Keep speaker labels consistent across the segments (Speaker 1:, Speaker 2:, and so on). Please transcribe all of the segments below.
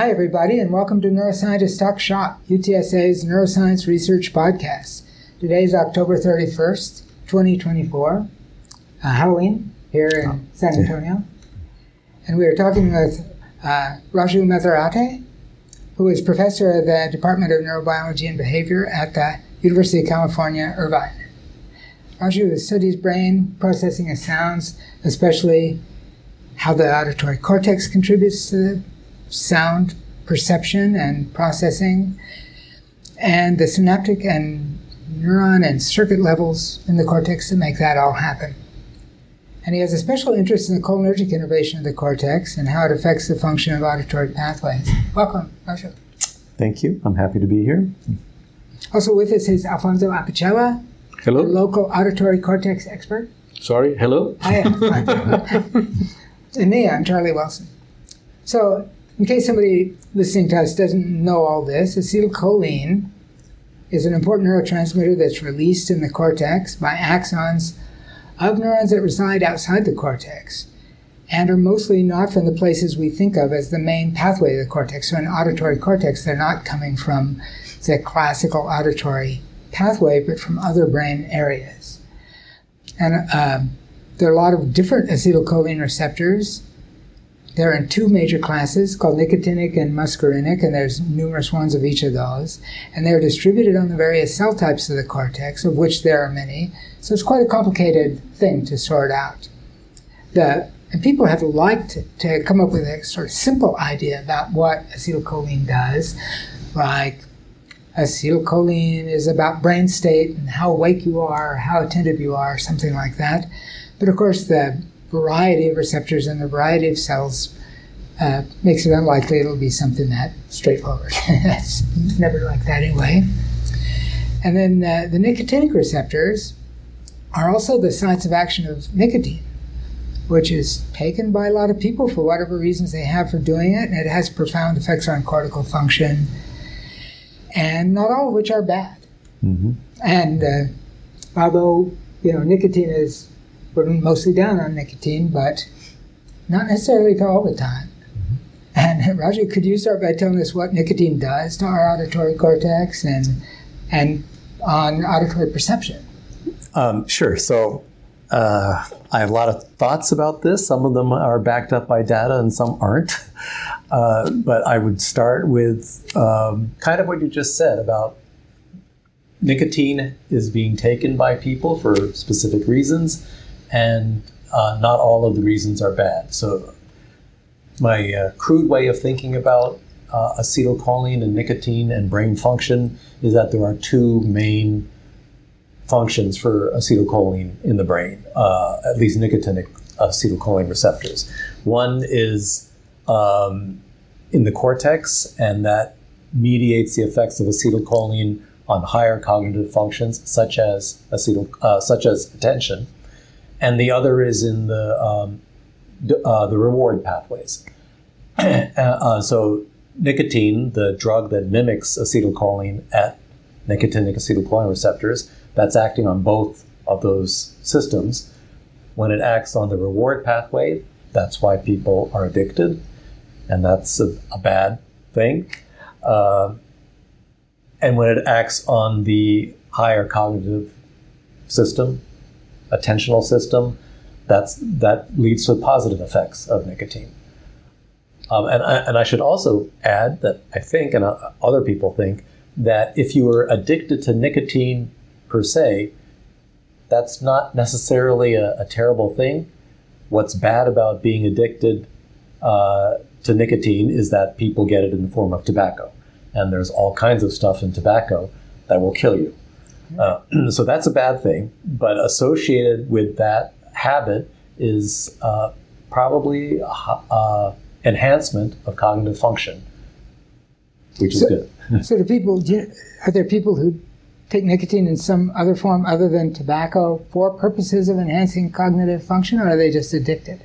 Speaker 1: Hi, everybody, and welcome to Neuroscientist Talk Shop, UTSA's neuroscience research podcast. Today is October 31st, 2024, Halloween here in San Antonio. And we are talking with Raju Methurate, who is professor of the Department of Neurobiology and Behavior at the University of California, Irvine. Raju studies brain processing of sounds, especially how the auditory cortex contributes to the sound perception and processing, and the synaptic and neuron and circuit levels in the cortex that make that all happen. And he has a special interest in the cholinergic innervation of the cortex and how it affects the function of auditory pathways. Welcome, Raju.
Speaker 2: Thank you. I'm happy to be here.
Speaker 1: Also with us is Alfonso Apicella,
Speaker 2: Hello.
Speaker 1: a local auditory cortex expert.
Speaker 2: Sorry, hello.
Speaker 1: Hi. And me, I'm Charlie Wilson. So, in case somebody listening to us doesn't know all this, acetylcholine is an important neurotransmitter that's released in the cortex by axons of neurons that reside outside the cortex and are mostly not from the places we think of as the main pathway of the cortex. So in auditory cortex, they're not coming from the classical auditory pathway, but from other brain areas. And there are a lot of different acetylcholine receptors. They're in two major classes called nicotinic and muscarinic, and there's numerous ones of each of those. And they're distributed on the various cell types of the cortex, of which there are many. So it's quite a complicated thing to sort out. And people have liked to come up with a sort of simple idea about what acetylcholine does, like acetylcholine is about brain state and how awake you are, how attentive you are, something like that. But of course, the variety of receptors and the variety of cells makes it unlikely it'll be something that straightforward. That's never like that anyway. And then the nicotinic receptors are also the sites of action of nicotine, which is taken by a lot of people for whatever reasons they have for doing it, and it has profound effects on cortical function, and not all of which are bad. Mm-hmm. And although, nicotine is, we're mostly down on nicotine, but not necessarily for all the time. Mm-hmm. And Raju, could you start by telling us what nicotine does to our auditory cortex and on auditory perception?
Speaker 2: Sure. So I have a lot of thoughts about this. Some of them are backed up by data and some aren't. But I would start with kind of what you just said about nicotine is being taken by people for specific reasons, and not all of the reasons are bad. So my crude way of thinking about acetylcholine and nicotine and brain function is that there are two main functions for acetylcholine in the brain, at least nicotinic acetylcholine receptors. One is in the cortex, and that mediates the effects of acetylcholine on higher cognitive functions, such as attention. And the other is in the reward pathways. So nicotine, the drug that mimics acetylcholine at nicotinic acetylcholine receptors, that's acting on both of those systems. When it acts on the reward pathway, that's why people are addicted, and that's a bad thing. And when it acts on the higher cognitive system, attentional system, that leads to positive effects of nicotine. And I should also add that I think, and other people think, that if you are addicted to nicotine per se, that's not necessarily a terrible thing. What's bad about being addicted to nicotine is that people get it in the form of tobacco. And there's all kinds of stuff in tobacco that will kill you. So that's a bad thing, but associated with that habit is probably enhancement of cognitive function, which is good.
Speaker 1: So are there people who take nicotine in some other form other than tobacco for purposes of enhancing cognitive function, or are they just addicted?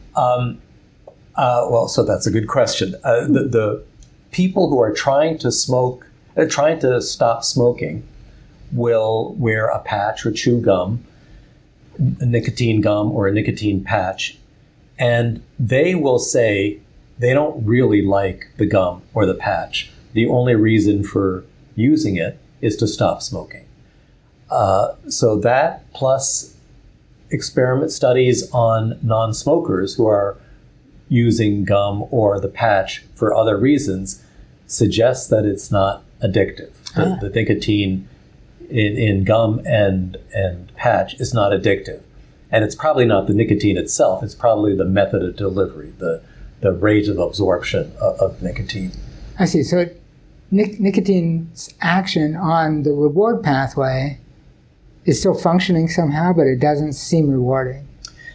Speaker 2: Well, so that's a good question. The people who are trying to stop smoking will wear a patch or chew gum, a nicotine gum or a nicotine patch, and they will say they don't really like the gum or the patch. The only reason for using it is to stop smoking. So that plus experiment studies on non-smokers who are using gum or the patch for other reasons suggests that it's not addictive. The nicotine in gum and patch is not addictive. And it's probably not the nicotine itself. It's probably the method of delivery, the rate of absorption of nicotine.
Speaker 1: I see. So nicotine's action on the reward pathway is still functioning somehow, but it doesn't seem rewarding.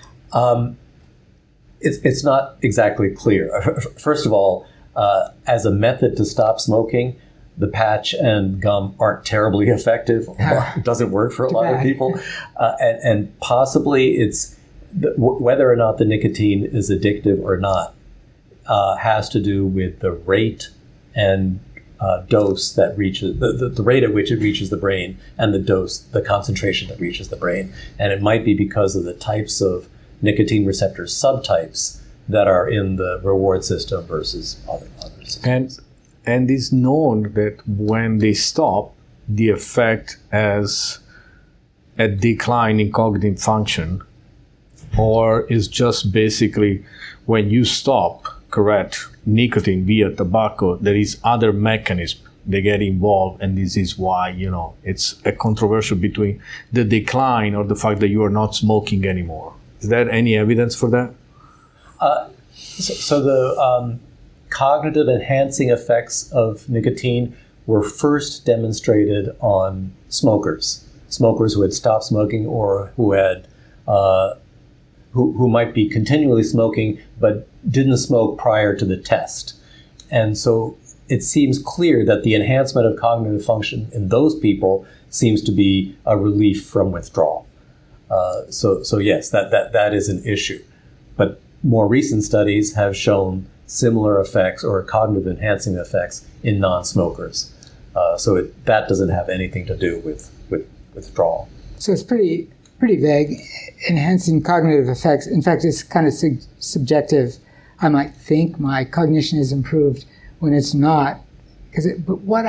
Speaker 2: It's not exactly clear. First of all, as a method to stop smoking, the patch and gum aren't terribly effective. It doesn't work for a lot of people. And possibly it's whether or not the nicotine is addictive or not has to do with the rate and dose that reaches, the rate at which it reaches the brain, and the dose, the concentration that reaches the brain. And it might be because of the types of nicotine receptor subtypes that are in the reward system versus other systems.
Speaker 3: And it's known that when they stop, the effect as a decline in cognitive function, or is just basically when you stop, correct, nicotine via tobacco, there is other mechanism they get involved, and this is why, it's a controversial between the decline or the fact that you are not smoking anymore. Is there any evidence for that?
Speaker 2: So the cognitive enhancing effects of nicotine were first demonstrated on smokers who had stopped smoking or who had who might be continually smoking but didn't smoke prior to the test. And so it seems clear that the enhancement of cognitive function in those people seems to be a relief from withdrawal. So yes, that is an issue. But more recent studies have shown similar effects or cognitive enhancing effects in non-smokers. So that doesn't have anything to do with withdrawal.
Speaker 1: So it's pretty vague, enhancing cognitive effects. In fact, it's kind of subjective. I might think my cognition is improved when it's not. But what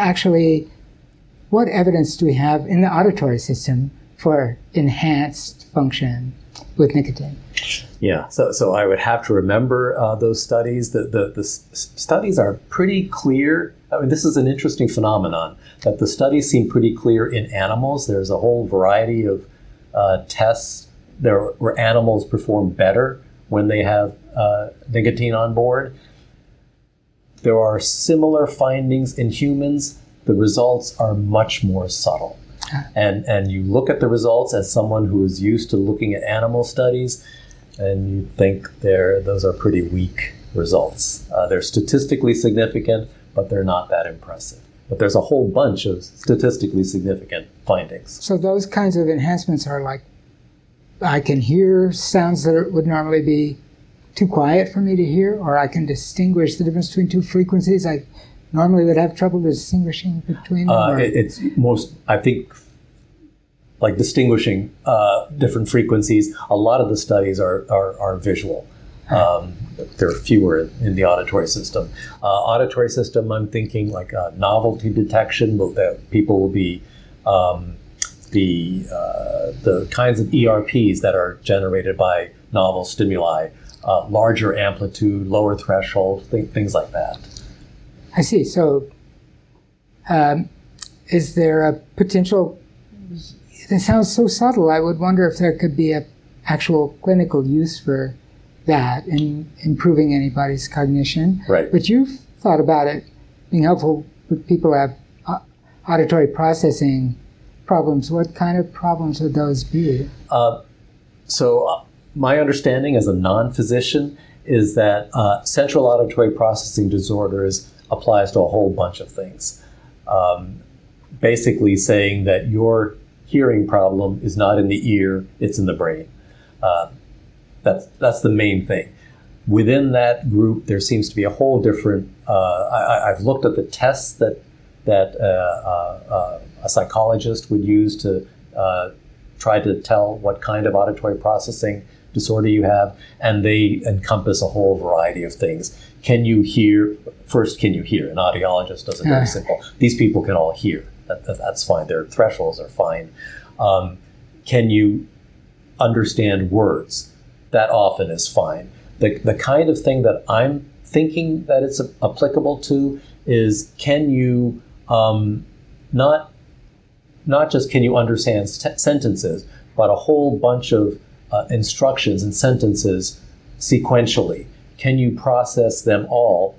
Speaker 1: evidence do we have in the auditory system for enhanced function with nicotine?
Speaker 2: Yeah, so I would have to remember those studies. The studies are pretty clear. I mean, this is an interesting phenomenon, that the studies seem pretty clear in animals. There's a whole variety of tests where animals perform better when they have nicotine on board. There are similar findings in humans. The results are much more subtle. And you look at the results as someone who is used to looking at animal studies, and you think those are pretty weak results. They're statistically significant, but they're not that impressive. But there's a whole bunch of statistically significant findings.
Speaker 1: So those kinds of enhancements are like, I can hear sounds that would normally be too quiet for me to hear, or I can distinguish the difference between two frequencies I normally would have trouble distinguishing between them?
Speaker 2: It's most, I think, like distinguishing different frequencies. A lot of the studies are visual. There are fewer in the auditory system. Auditory system, I'm thinking like novelty detection, that people will be the kinds of ERPs that are generated by novel stimuli, larger amplitude, lower threshold, things like that.
Speaker 1: I see. So is there a potential? It sounds so subtle. I would wonder if there could be an actual clinical use for that in improving anybody's cognition.
Speaker 2: Right. But
Speaker 1: you've thought about it being helpful with people who have auditory processing problems. What kind of problems would those be?
Speaker 2: So my understanding as a non-physician is that central auditory processing disorders applies to a whole bunch of things. Basically saying that your hearing problem is not in the ear, it's in the brain. That's the main thing. Within that group, there seems to be a whole different. I've looked at the tests that a psychologist would use to try to tell what kind of auditory processing disorder you have, and they encompass a whole variety of things. can you hear? First, can you hear? An audiologist does it very simple. These people can all hear. That's fine. Their thresholds are fine. Can you understand words? That often is fine. The kind of thing that I'm thinking that it's applicable to is, can you not just can you understand sentences, but a whole bunch of instructions and sentences sequentially? Can you process them all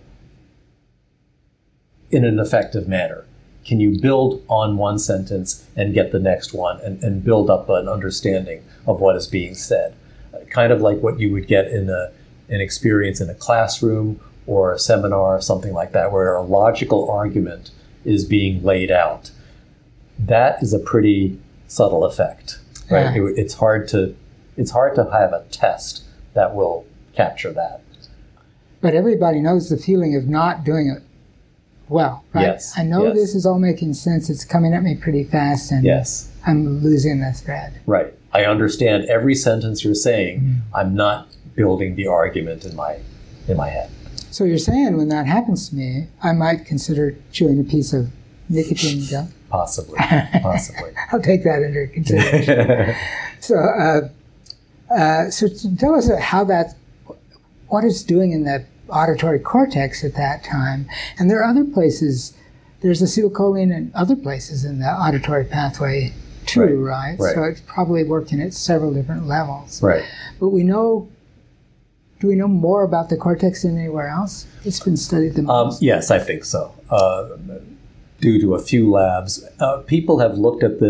Speaker 2: in an effective manner? Can you build on one sentence and get the next one and build up an understanding of what is being said? Kind of like what you would get in an experience in a classroom or a seminar or something like that, where a logical argument is being laid out. That is a pretty subtle effect, right?
Speaker 1: Yeah.
Speaker 2: It's hard to have a test that will capture that.
Speaker 1: But everybody knows the feeling of not doing it well, right?
Speaker 2: Yes.
Speaker 1: I know
Speaker 2: yes.
Speaker 1: this is all making sense. It's coming at me pretty fast, and
Speaker 2: Yes.
Speaker 1: I'm losing the thread.
Speaker 2: Right. I understand every sentence you're saying. I'm not building the argument in my head.
Speaker 1: So you're saying when that happens to me, I might consider chewing a piece of nicotine gum?
Speaker 2: Possibly.
Speaker 1: I'll take that under consideration. So tell us what it's doing in the auditory cortex at that time. And there are other places, there's acetylcholine in other places in the auditory pathway too, right? So it's probably working at several different levels.
Speaker 2: Right.
Speaker 1: But do we know more about the cortex than anywhere else? It's been studied the most.
Speaker 2: Yes, I think so. Due to a few labs, people have looked at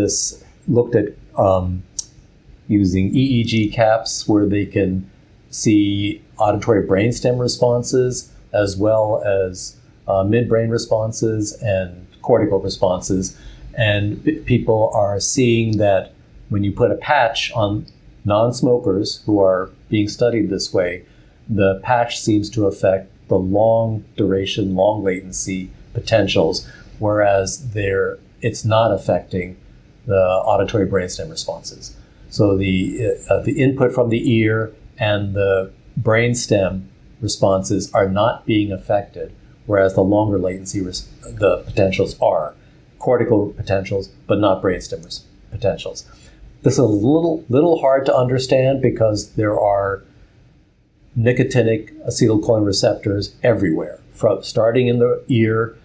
Speaker 2: using EEG caps where they can see auditory brainstem responses as well as midbrain responses and cortical responses. And people are seeing that when you put a patch on non-smokers who are being studied this way, the patch seems to affect the long duration, long latency potentials, whereas it's not affecting the auditory brainstem responses. So the input from the ear and the brainstem responses are not being affected, whereas the longer latency the potentials are cortical potentials, but not brainstem potentials. This is a little hard to understand because there are nicotinic acetylcholine receptors everywhere, starting in the ear.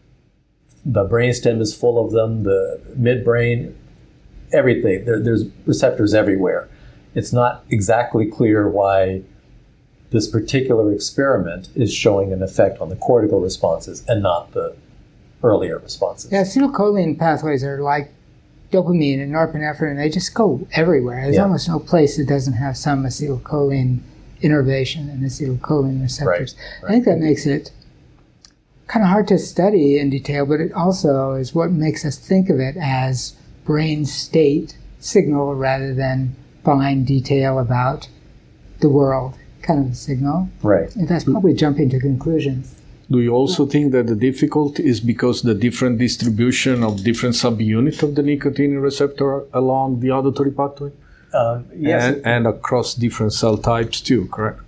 Speaker 2: The brainstem is full of them, the midbrain, everything. There's receptors everywhere. It's not exactly clear why this particular experiment is showing an effect on the cortical responses and not the earlier responses.
Speaker 1: Yeah, acetylcholine pathways are like dopamine and norepinephrine. They just go everywhere. There's almost no place that doesn't have some acetylcholine innervation and acetylcholine receptors.
Speaker 2: Right.
Speaker 1: I think that makes it kind of hard to study in detail, but it also is what makes us think of it as brain state signal rather than fine detail about the world kind of a signal.
Speaker 2: Right.
Speaker 1: And that's probably jumping to conclusions.
Speaker 3: Do you also think that the difficulty is because the different distribution of different subunits of the nicotine receptor along the auditory pathway?
Speaker 2: Yes.
Speaker 3: And across different cell types too, correct?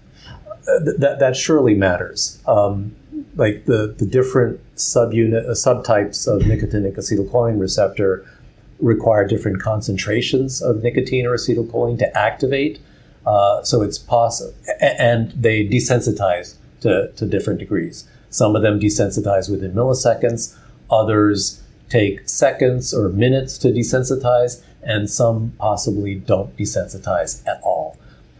Speaker 2: That surely matters. Like the different subtypes of nicotinic acetylcholine receptor require different concentrations of nicotine or acetylcholine to activate. So it's possible, and they desensitize to different degrees. Some of them desensitize within milliseconds, others take seconds or minutes to desensitize, and some possibly don't desensitize at all.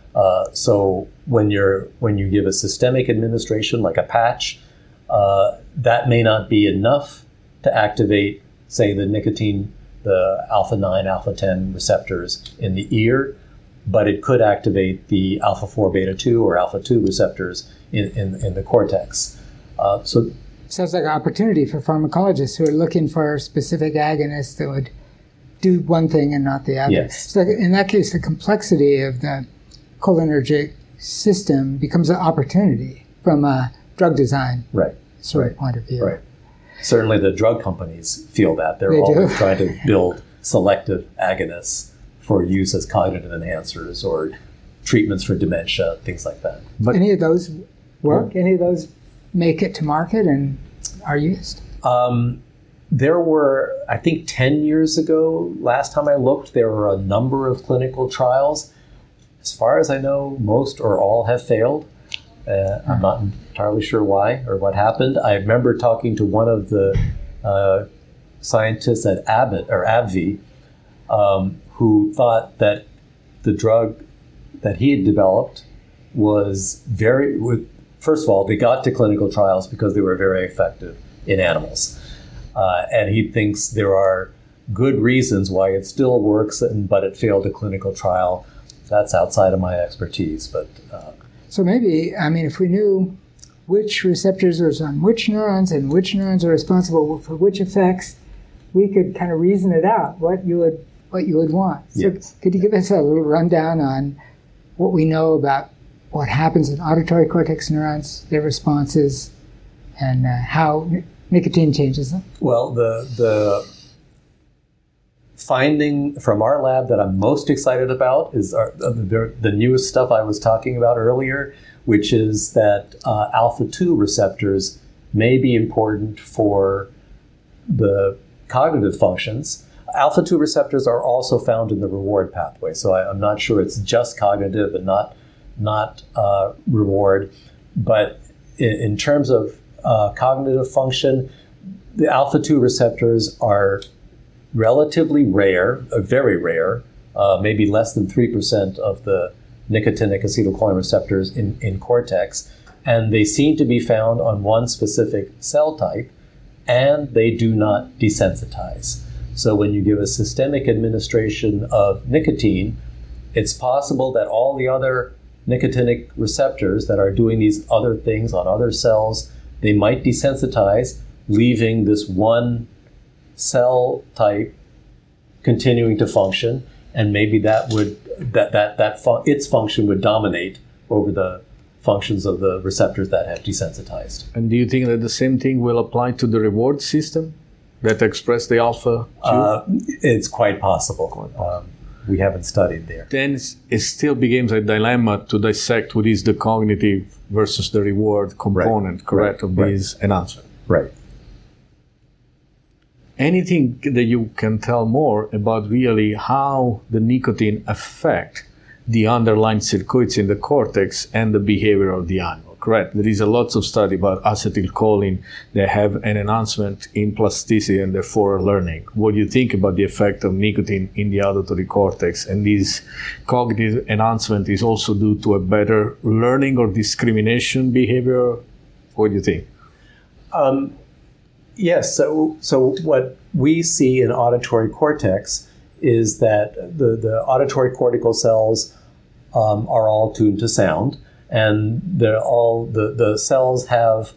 Speaker 2: So when you give a systemic administration like a patch, that may not be enough to activate, say, the nicotine, the alpha-9, alpha-10 receptors in the ear, but it could activate the alpha-4, beta-2 or alpha-2 receptors in the cortex. So
Speaker 1: sounds like an opportunity for pharmacologists who are looking for specific agonists that would do one thing and not the other.
Speaker 2: Yes.
Speaker 1: So in that case, the complexity of the cholinergic system becomes an opportunity from a drug design sort of point of view.
Speaker 2: Right. Certainly the drug companies feel that. They're
Speaker 1: They
Speaker 2: always
Speaker 1: do.
Speaker 2: trying to build selective agonists for use as cognitive enhancers or treatments for dementia, things like that.
Speaker 3: But
Speaker 1: Any of those work? Any of those make it to market and are used?
Speaker 2: There were, I think 10 years ago, last time I looked, there were a number of clinical trials. As far as I know, most or all have failed. I'm not entirely sure why or what happened. I remember talking to one of the scientists at Abbott or AbbVie who thought that the drug that he had developed was first of all, they got to clinical trials because they were very effective in animals. And he thinks there are good reasons why it still works, but it failed a clinical trial. That's outside of my expertise. But
Speaker 1: so maybe, if we knew which receptors are on which neurons and which neurons are responsible for which effects, we could kind of reason it out, what you would want.
Speaker 2: Yes.
Speaker 1: So could you give us a little rundown on what we know about what happens in auditory cortex neurons, their responses, and how nicotine changes them?
Speaker 2: Well, the finding from our lab that I'm most excited about is the newest stuff I was talking about earlier, which is that alpha-2 receptors may be important for the cognitive functions. Alpha-2 receptors are also found in the reward pathway, so I'm not sure it's just cognitive and not reward. But in terms of cognitive function, the alpha-2 receptors are relatively rare, very rare, maybe less than 3% of the nicotinic acetylcholine receptors in cortex, and they seem to be found on one specific cell type, and they do not desensitize. So when you give a systemic administration of nicotine, it's possible that all the other nicotinic receptors that are doing these other things on other cells, they might desensitize, leaving this one cell type continuing to function, and maybe its function would dominate over the functions of the receptors that have desensitized.
Speaker 3: And do you think that the same thing will apply to the reward system that express the alpha?
Speaker 2: It's quite possible. We haven't studied there.
Speaker 3: Then it still becomes a dilemma to dissect what is the cognitive versus the reward component, correct, of these enhancements.
Speaker 2: Right.
Speaker 3: Anything that you can tell more about really how the nicotine affect the underlying circuits in the cortex and the behavior of the animal, correct? There is a lots of study about acetylcholine that have an enhancement in plasticity and therefore learning. What do you think about the effect of nicotine in the auditory cortex? And this cognitive enhancement is also due to a better learning or discrimination behavior? What do you think?
Speaker 2: Yes. So what we see in auditory cortex is that the auditory cortical cells are all tuned to sound, and the cells have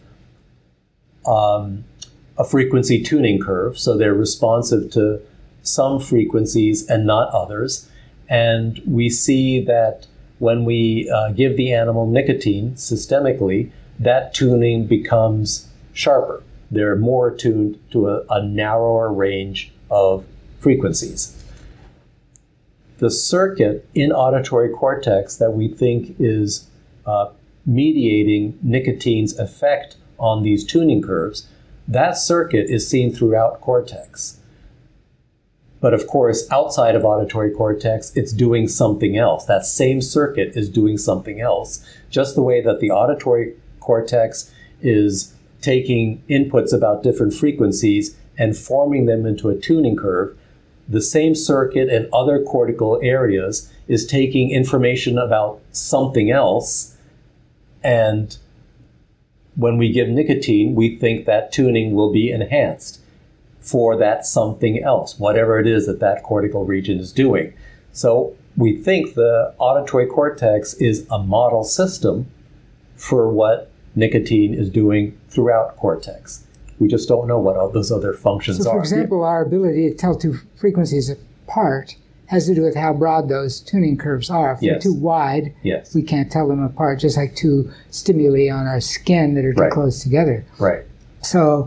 Speaker 2: a frequency tuning curve, so they're responsive to some frequencies and not others. And we see that when we give the animal nicotine systemically, that tuning becomes sharper. They're more tuned to a narrower range of frequencies. The circuit in auditory cortex that we think is mediating nicotine's effect on these tuning curves, that circuit is seen throughout cortex. But of course, outside of auditory cortex, it's doing something else. That same circuit is doing something else. Just the way that the auditory cortex is taking inputs about different frequencies and forming them into a tuning curve, the same circuit in other cortical areas is taking information about something else. And when we give nicotine, we think that tuning will be enhanced for that something else, whatever it is that cortical region is doing. So we think the auditory cortex is a model system for what nicotine is doing throughout cortex. We just don't know what all those other functions are.
Speaker 1: So, for example, our ability to tell two frequencies apart has to do with how broad those tuning curves are. If they're too wide, we can't tell them apart, just like two stimuli on our skin that are too close together.
Speaker 2: Right.
Speaker 1: So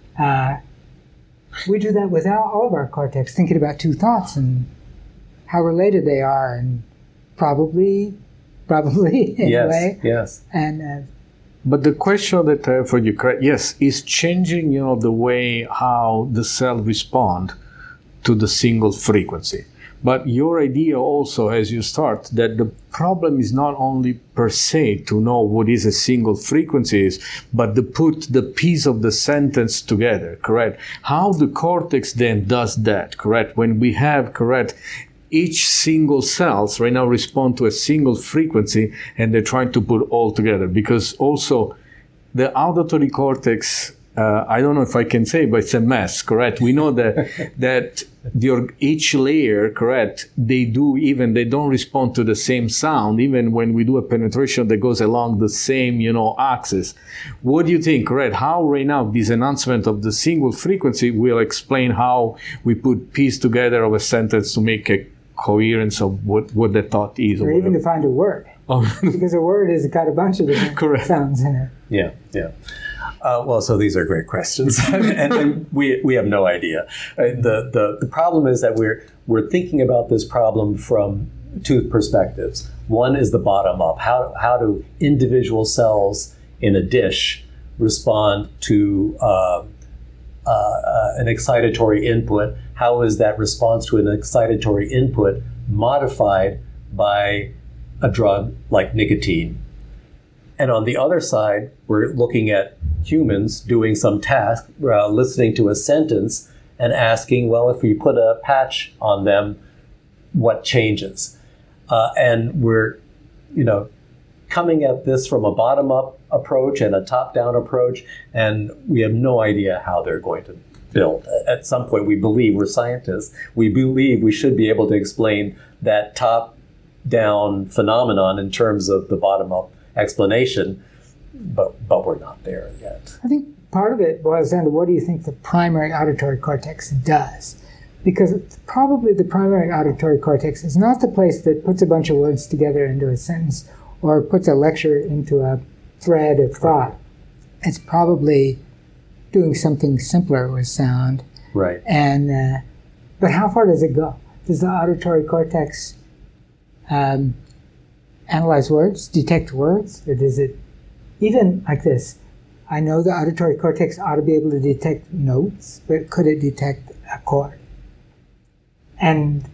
Speaker 1: we do that with all of our cortex, thinking about two thoughts and how related they are, and probably anyway.
Speaker 2: Yes.
Speaker 1: And
Speaker 3: But the question that I have for you, correct? Yes, is changing, the way how the cell respond to the single frequency. But your idea also, as you start, that the problem is not only per se to know what is a single frequency is, but to put the piece of the sentence together, correct? How the cortex then does that, correct? When we have, correct, each single cells right now respond to a single frequency and they're trying to put all together, because also the auditory cortex, I don't know if I can say, but it's a mess, correct? We know that each layer, correct, they don't respond to the same sound, even when we do a penetration that goes along the same, axis. What do you think, correct? How right now this announcement of the single frequency will explain how we put piece together of a sentence to make a coherence of what the thought is.
Speaker 1: Or even to find a word. Because a word has got a bunch of different sounds in it.
Speaker 2: Yeah. So these are great questions, and we have no idea. The problem is that we're thinking about this problem from two perspectives. One is the bottom up. How do individual cells in a dish respond to an excitatory input? How is that response to an excitatory input modified by a drug like nicotine? And on the other side, we're looking at humans doing some task, listening to a sentence and asking, well, if we put a patch on them, what changes? And we're, coming at this from a bottom-up approach and a top-down approach, and we have no idea how they're going to build. At some point, we believe, we're scientists, we believe we should be able to explain that top-down phenomenon in terms of the bottom-up explanation, but we're not there yet.
Speaker 1: I think part of it boils down to what do you think the primary auditory cortex does? Because probably the primary auditory cortex is not the place that puts a bunch of words together into a sentence or puts a lecture into a thread of thought. It's probably doing something simpler with sound.
Speaker 2: Right.
Speaker 1: And but how far does it go? Does the auditory cortex analyze words, detect words, or does it even like this? I know the auditory cortex ought to be able to detect notes, but could it detect a chord? And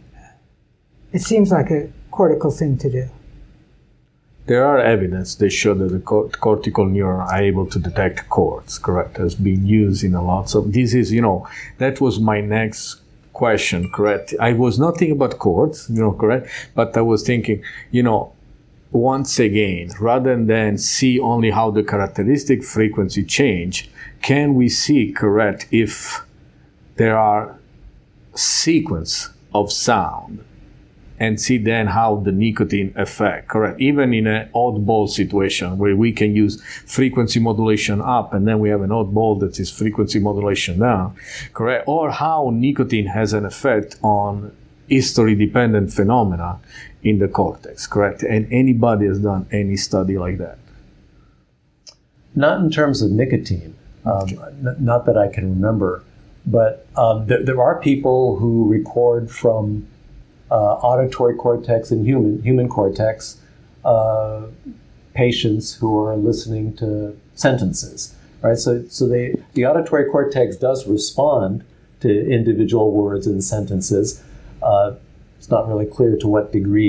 Speaker 1: it seems like a cortical thing to do.
Speaker 3: There are evidence that show that the cortical neuron are able to detect chords, correct? Has been used in a lot of, this is, that was my next question, correct? I was not thinking about chords, correct? But I was thinking, once again, rather than see only how the characteristic frequency change, can we see, correct, if there are sequence of sound and see then how the nicotine affect, correct? Even in an oddball situation where we can use frequency modulation up and then we have an oddball that is frequency modulation down, correct? Or how nicotine has an effect on history-dependent phenomena in the cortex, correct? And anybody has done any study like that?
Speaker 2: Not in terms of nicotine, not that I can remember, but there are people who record from auditory cortex and human cortex patients who are listening to sentences, right? So the auditory cortex does respond to individual words and sentences. It's not really clear to what degree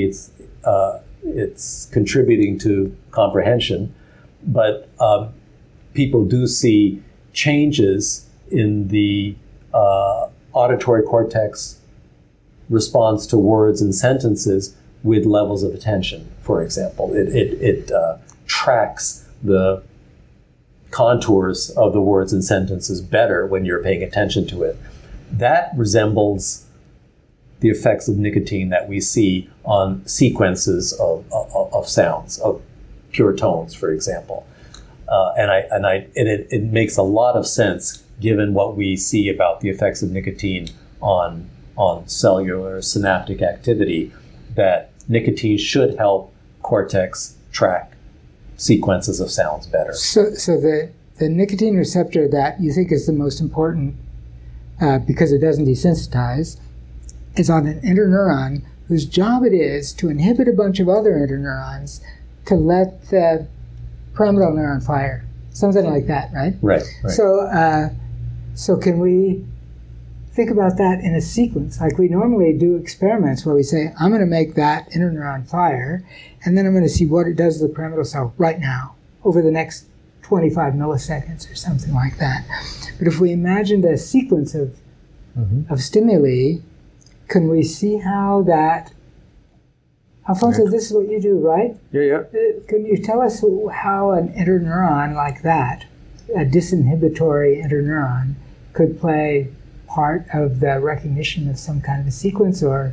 Speaker 2: it's contributing to comprehension, but people do see changes in the auditory cortex response to words and sentences with levels of attention, for example. It tracks the contours of the words and sentences better when you're paying attention to it. That resembles the effects of nicotine that we see on sequences of sounds, of pure tones, for example. And it makes a lot of sense given what we see about the effects of nicotine on cellular synaptic activity, that nicotine should help cortex track sequences of sounds better.
Speaker 1: So the nicotine receptor that you think is the most important because it doesn't desensitize is on an interneuron whose job it is to inhibit a bunch of other interneurons to let the pyramidal neuron fire, something like that, right?
Speaker 2: Right.
Speaker 1: So can we think about that in a sequence? Like we normally do experiments where we say, I'm going to make that interneuron fire, and then I'm going to see what it does to the pyramidal cell right now, over the next 25 milliseconds or something like that. But if we imagined a sequence of stimuli, can we see how that... Alfonso, this is what you do, right?
Speaker 3: Yeah.
Speaker 1: Can you tell us how an interneuron like that, a disinhibitory interneuron, could play part of the recognition of some kind of a sequence, or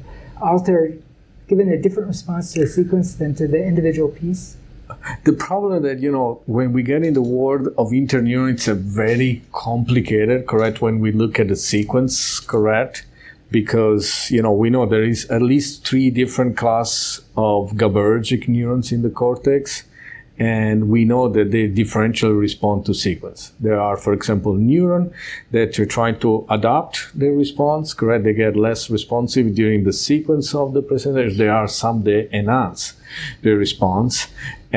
Speaker 1: given a different response to a sequence than to the individual piece?
Speaker 3: The problem that, when we get in the world of interneuron, it's a very complicated, correct, when we look at the sequence, correct? Because, we know there is at least 3 different classes of GABAergic neurons in the cortex, and we know that they differentially respond to sequence. There are, for example, neurons that are trying to adapt their response, correct? They get less responsive during the sequence of the presentation. There are some that enhance their response,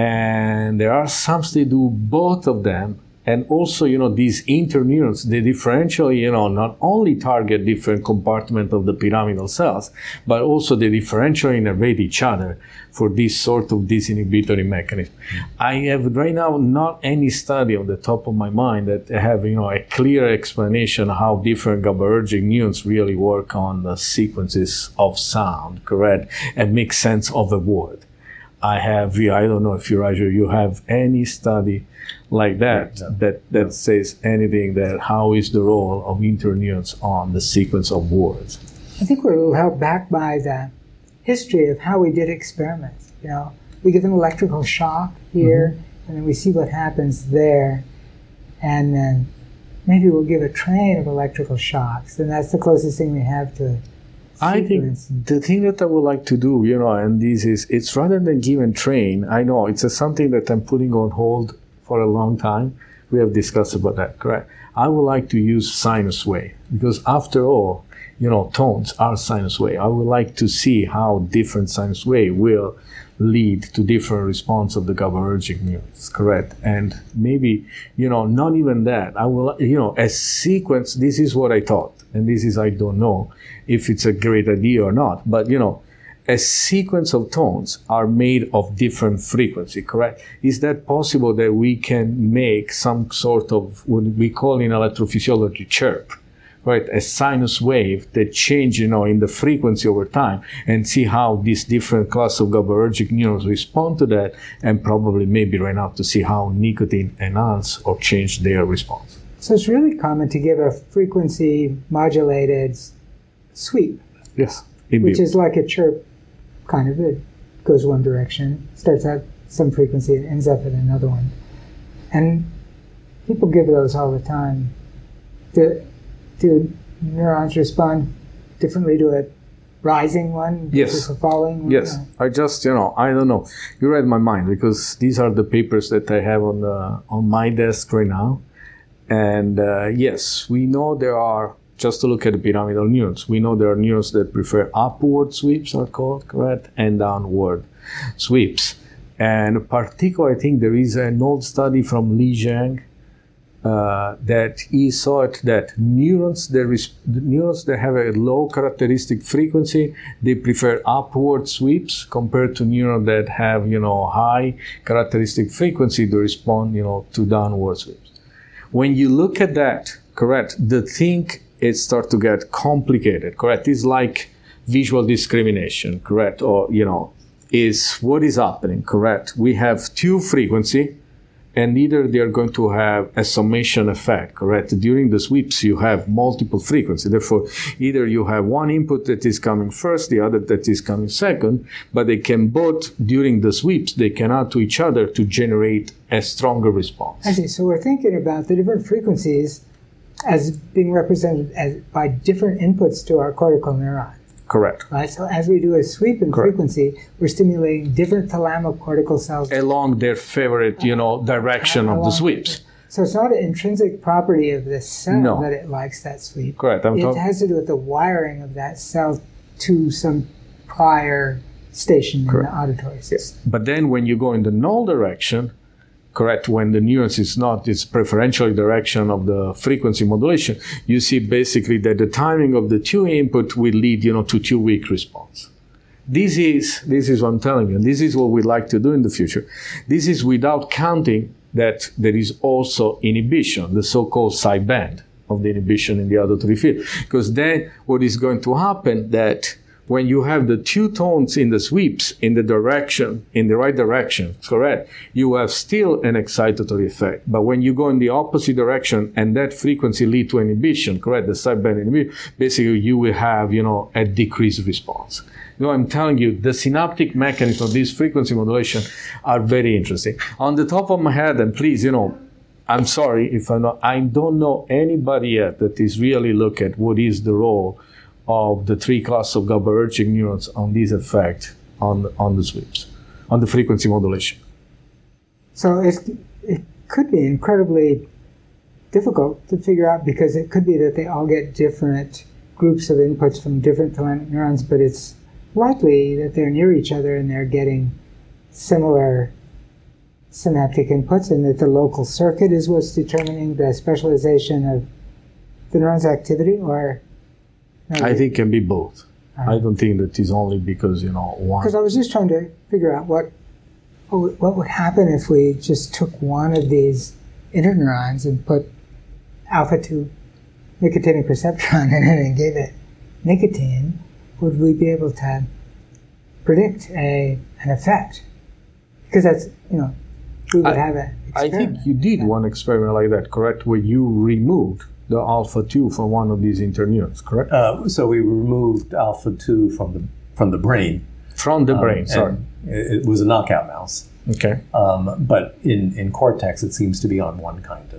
Speaker 3: and there are some that do both of them. And also, these interneurons, they differentially, not only target different compartments of the pyramidal cells, but also they differentially innervate each other for this sort of disinhibitory mechanism. I have right now not any study on the top of my mind that have, a clear explanation how different GABAergic neurons really work on the sequences of sound, correct, and make sense of a word. I don't know if you have any study like that says anything that how is the role of interneurons on the sequence of words.
Speaker 1: I think we're a little held back by the history of how we did experiments. We give them electrical shock here, and then we see what happens there, and then maybe we'll give a train of electrical shocks, and that's the closest thing we have to a
Speaker 3: I think the thing that I would like to do, and this is, it's rather than give and train. I know it's something that I'm putting on hold for a long time. We have discussed about that, correct? I would like to use sinus wave because after all, tones are sinus wave. I would like to see how different sinus wave will lead to different response of the GABAergic neurons, correct? And maybe, not even that. I will, a sequence, this is what I thought. And this is, I don't know if it's a great idea or not, but a sequence of tones are made of different frequency, correct? Is that possible that we can make some sort of what we call in electrophysiology chirp, right? A sinus wave that change, in the frequency over time and see how these different class of GABAergic neurons respond to that, and probably maybe right now to see how nicotine enhance or change their response.
Speaker 1: So it's really common to give a frequency modulated sweep.
Speaker 3: Yes,
Speaker 1: which is like a chirp, kind of. It goes one direction, starts at some frequency, and ends up at another one. And people give those all the time. Do neurons respond differently to a rising one versus a falling one?
Speaker 3: Yes. I just, I don't know. You read my mind because these are the papers that I have on my desk right now. And yes, we know there are, just to look at the pyramidal neurons, we know there are neurons that prefer upward sweeps, are called, correct, and downward sweeps. And particularly, I think there is an old study from Li Zhang that he saw it that neurons that have a low characteristic frequency, they prefer upward sweeps compared to neurons that have, high characteristic frequency, they respond, to downward sweeps. When you look at that, correct, the thing it starts to get complicated, correct? It's like visual discrimination, correct? Or, is what is happening, correct? We have 2 frequency, and either they are going to have a summation effect, correct? During the sweeps, you have multiple frequency. Therefore, either you have one input that is coming first, the other that is coming second, but they can both, during the sweeps, they can add to each other to generate a stronger response.
Speaker 1: I see. So we're thinking about the different frequencies as being represented by different inputs to our cortical neuron.
Speaker 3: Correct.
Speaker 1: Right. So as we do a sweep in frequency, we're stimulating different thalamocortical cells
Speaker 3: along their favorite, direction of the sweeps.
Speaker 1: So it's not an intrinsic property of the cell that it likes that sweep.
Speaker 3: Correct.
Speaker 1: It has to do with the wiring of that cell to some prior station in the auditory system.
Speaker 3: But then when you go in the null direction, correct, when the nuance is not its preferential direction of the frequency modulation, you see basically that the timing of the two input will lead, to two-week response. This is what I'm telling you, and this is what we'd like to do in the future. This is without counting that there is also inhibition, the so-called sideband of the inhibition in the auditory field. Because then what is going to happen that when you have the two tones in the sweeps in the right direction, correct, you have still an excitatory effect. But when you go in the opposite direction and that frequency lead to inhibition, correct, the sideband inhibition, basically you will have, a decreased response. I'm telling you, the synaptic mechanism of this frequency modulation are very interesting. On the top of my head, and please, I'm sorry if I don't know anybody yet that is really look at what is the role of the three classes of GABAergic neurons on this effect on the sweeps, on the frequency modulation.
Speaker 1: So it could be incredibly difficult to figure out because it could be that they all get different groups of inputs from different thalamic neurons, but it's likely that they're near each other and they're getting similar synaptic inputs, and that the local circuit is what's determining the specialization of the neuron's activity, or no,
Speaker 3: I think it can be both. I don't think that is only because, one.
Speaker 1: Because I was just trying to figure out what would happen if we just took one of these interneurons and put alpha-2 nicotinic perceptron in it and gave it nicotine. Would we be able to predict an effect? Because that's, we would have an experiment.
Speaker 3: I think you did one experiment like that, correct, where you removed the alpha-2 from one of these interneurons, correct?
Speaker 2: So we removed alpha-2 from the brain.
Speaker 3: From the brain, sorry.
Speaker 2: It was a knockout mouse.
Speaker 3: Okay.
Speaker 2: But in cortex, it seems to be on one kind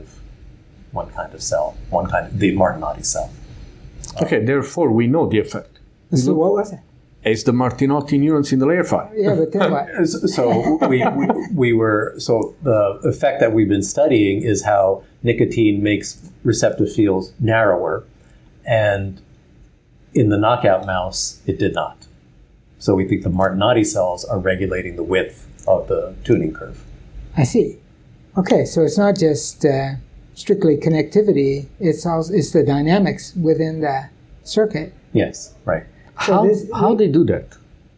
Speaker 2: of cell, the Martinotti cell.
Speaker 3: Okay, therefore we know the effect.
Speaker 1: So what was it?
Speaker 3: It's the Martinotti neurons in the layer 5.
Speaker 1: Yeah, but then what?
Speaker 2: So the effect that we've been studying is how nicotine makes receptive fields narrower, and in the knockout mouse, it did not. So we think the Martinotti cells are regulating the width of the tuning curve.
Speaker 1: I see. Okay, so it's not just strictly connectivity; it's the dynamics within the circuit.
Speaker 2: Yes, right.
Speaker 3: How they do that?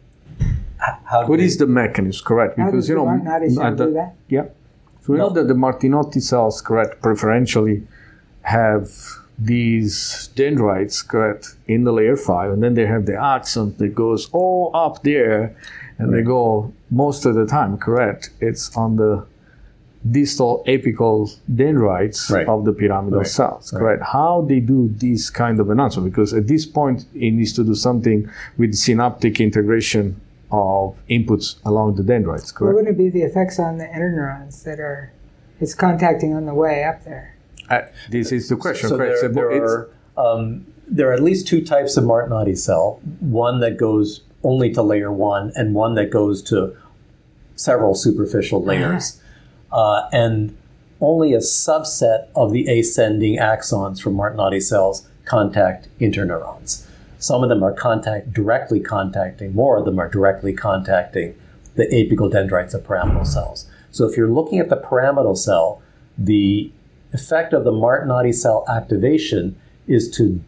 Speaker 3: What is the mechanism, correct?
Speaker 1: Because how does the Martinotti cell do that?
Speaker 3: Yeah. So we know that the Martinotti cells, correct, preferentially have these dendrites, correct, in the layer 5, and then they have the axon that goes all up there, and they go most of the time, correct, it's on the distal apical dendrites of the pyramidal cells, correct? How they do this kind of announcement? Because at this point, it needs to do something with synaptic integration of inputs along the dendrites, correct?
Speaker 1: What would it be the effects on the interneurons that it's contacting on the way up there?
Speaker 3: This is the question,
Speaker 2: so
Speaker 3: correct?
Speaker 2: There are at least two types of Martinotti cell, one that goes only to layer 1 and one that goes to several superficial layers. And only a subset of the ascending axons from Martinotti cells contact interneurons. Some of them are directly contacting, more of them are directly contacting the apical dendrites of pyramidal cells. So if you're looking at the pyramidal cell, the effect of the Martinotti cell activation is to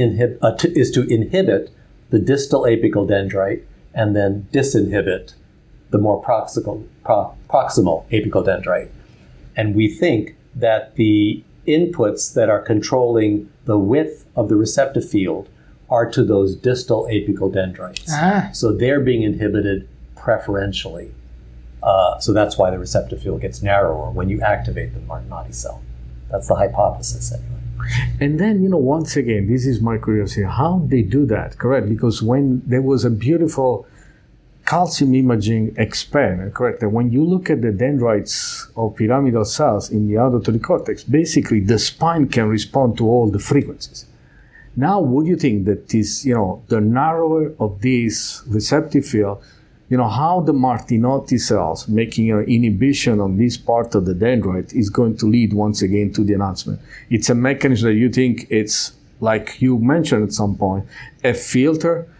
Speaker 2: inhibit the distal apical dendrite and then disinhibit the more proximal apical dendrite. And we think that the inputs that are controlling the width of the receptive field are to those distal apical dendrites. So they're being inhibited preferentially. So that's why the receptive field gets narrower when you activate the Martinotti cell. That's the hypothesis anyway.
Speaker 3: And then, once again, this is my curiosity, how they do that, correct? Because when there was a beautiful calcium imaging experiment, correct? And when you look at the dendrites of pyramidal cells in the auditory cortex, basically the spine can respond to all the frequencies. Now, would you think that this, the narrower of this receptive field, how the Martinotti cells making an inhibition on this part of the dendrite is going to lead once again to the announcement? It's a mechanism that you think it's, like you mentioned at some point, a filter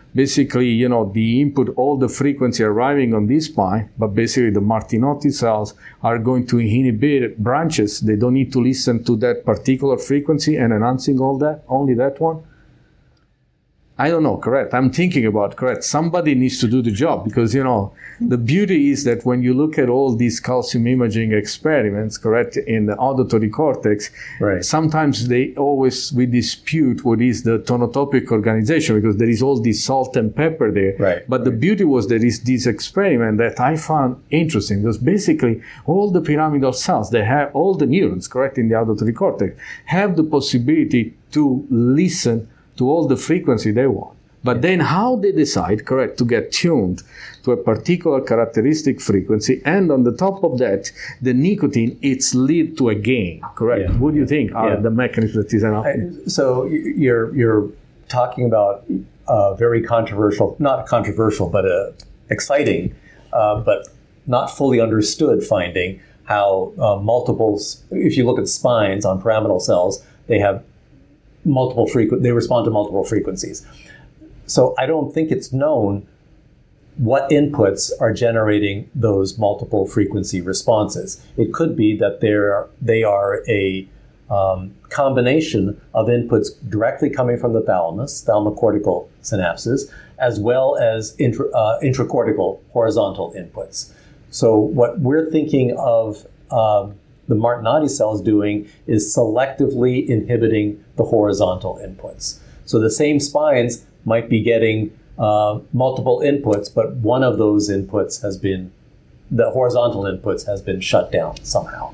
Speaker 3: basically, the input, all the frequency arriving on this spine, but basically the Martinotti cells are going to inhibit branches. They don't need to listen to that particular frequency and enhancing only that one. I don't know, correct. I'm thinking about, correct. Somebody needs to do the job because, the beauty is that when you look at all these calcium imaging experiments, correct, in the auditory cortex,
Speaker 2: right,
Speaker 3: sometimes we dispute what is the tonotopic organization because there is all this salt and pepper there.
Speaker 2: Right.
Speaker 3: But the beauty was there is this experiment that I found interesting because basically all the pyramidal cells, they have all the neurons, correct, in the auditory cortex, have the possibility to listen to all the frequency they want. But then how they decide, correct, to get tuned to a particular characteristic frequency, and on the top of that, the nicotine, it's lead to a gain, correct?
Speaker 2: Yeah.
Speaker 3: What do you think are the mechanisms that is happening?
Speaker 2: So you're talking about very controversial, not controversial, but exciting, but not fully understood finding how multiples, if you look at spines on pyramidal cells, they have they respond to multiple frequencies. So I don't think it's known what inputs are generating those multiple frequency responses. It could be that they are a combination of inputs directly coming from the thalamus, thalamocortical synapses, as well as intracortical horizontal inputs. So what we're thinking of the Martinotti cells doing is selectively inhibiting the horizontal inputs. So the same spines might be getting multiple inputs, but one of those inputs the horizontal inputs has been shut down somehow.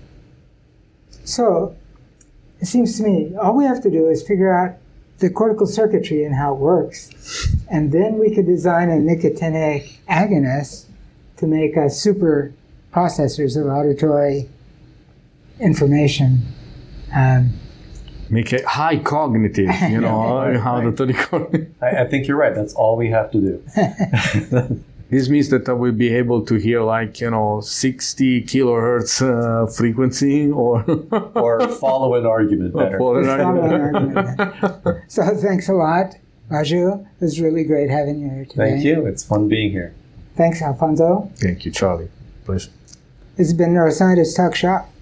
Speaker 1: So it seems to me all we have to do is figure out the cortical circuitry and how it works, and then we could design a nicotinic agonist to make us super processors of auditory information.
Speaker 3: Make it high cognitive, auditory cognitive.
Speaker 2: I think you're right. That's all we have to do.
Speaker 3: This means that I will be able to hear 60 kilohertz frequency or
Speaker 2: follow an argument better.
Speaker 1: So thanks a lot, Raju. It was really great having you here today.
Speaker 2: Thank you. It's fun being here.
Speaker 1: Thanks, Alfonso.
Speaker 3: Thank you, Charlie. Pleasure.
Speaker 1: This has been Neuroscientist Talk Shop.